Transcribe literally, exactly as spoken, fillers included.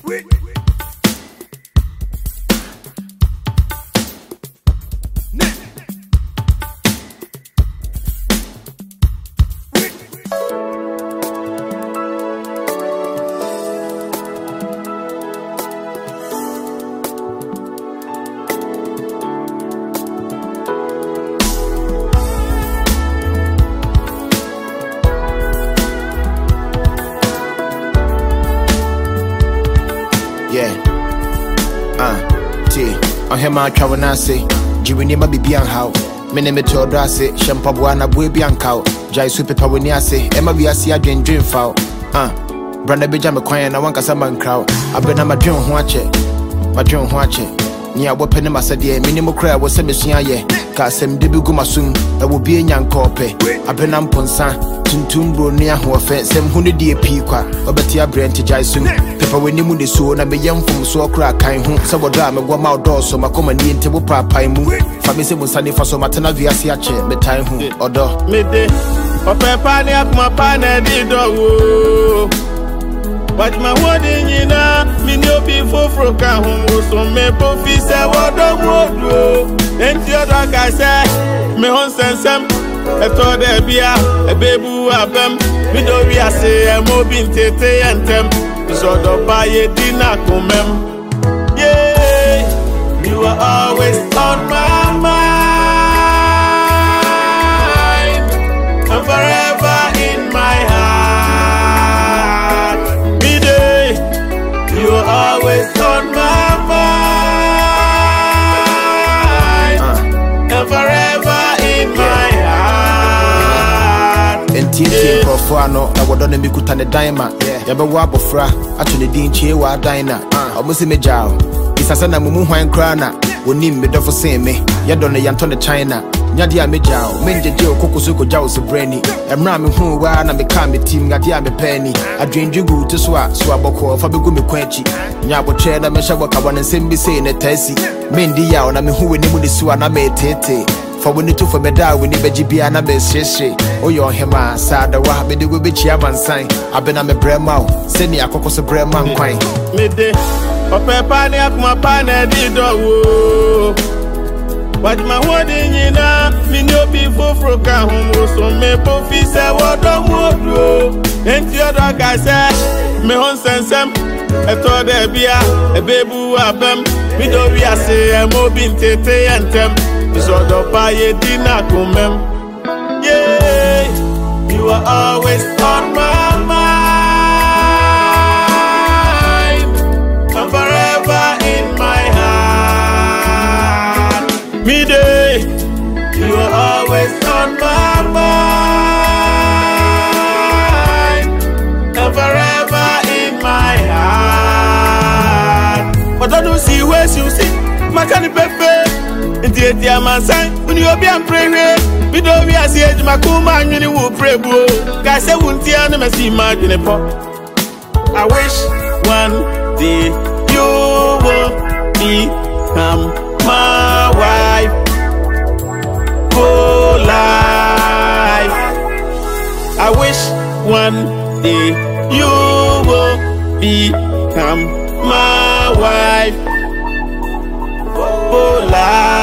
Yeah, uh, T. On him, I travel and say, Jiwini ma bibi an how. Mene me to drase, shampabuana bwe bian cow. Jai super power near say, Emma be a see a dream dream foul. Uh, Branda Bija McQuine, I want a saman crowd. I've been on my dream watch it. My dream watch it. Nia weapon my said, yeah, minimum cry was a missing ye. Cause some debu gumasum, that will be a young corpe. I've been on Ponsan. Tuntum bro near who offense them who need a pequa, or better brain to Jason. Pepper when you moon the so, and I be young from so crack kind home. Some drama go out doors, so my common in table papa move. Family was sunny for so matana via siache, the time home or door. Midday, or pepper near my partner did do. But my wedding in a minio before Froka home, so me pofis a word of wood. And the other guy said, me hon sense some. I told her be a baby abem. Me do we say a mobin tete and tem. So do buy a dinner come. Yeah, you are always on my mind and forever in my heart. Me day, you are always on my mind and forever in my heart. Enti Profano, I would only be good on the diamond. Yaba Wabofra, actually didn't cheer wa diner. Almost a major. It's a son of Mumu Wine Crana. We need me for saying me. Yadon Yanton the China. Yadia Major, Menja Joe Cocosuco Jaws of Brainy. And Ramming who were and become a team Gadia Penny. I dreamed you go to swap, swaboko, Fabigumi Quenchi. Yabo chair, the Meshabaka one and send me saying a Tessie. Mendy out, I mean who will name the Swana made tete. For when you took for me down, we need a G B and a message. Oh, your hema, Sada, what made you be chairman sign? I've been on a bremau, send me a cocos of breman quine. Midday, or pepper, my panel did do. But my wedding in a minio before Froka home, so me pofis a word of wood. And the other guy said, me hon sense some. I told her be a baby abem. Me do we say a mobin tete and tem. So do buy a dinner come. Yeah, you are always on my mind and forever in my heart. Me day, you are always on my mind and forever in my heart. But I don't see where you see my candy pepe. Inti etia mansan, uni obi am pray. We don't be as age makuma and you will pray bro. Guys say wunti ane me see imagine po. I wish one day you will become my wife. Go life. I wish one day you will become my wife. Go life.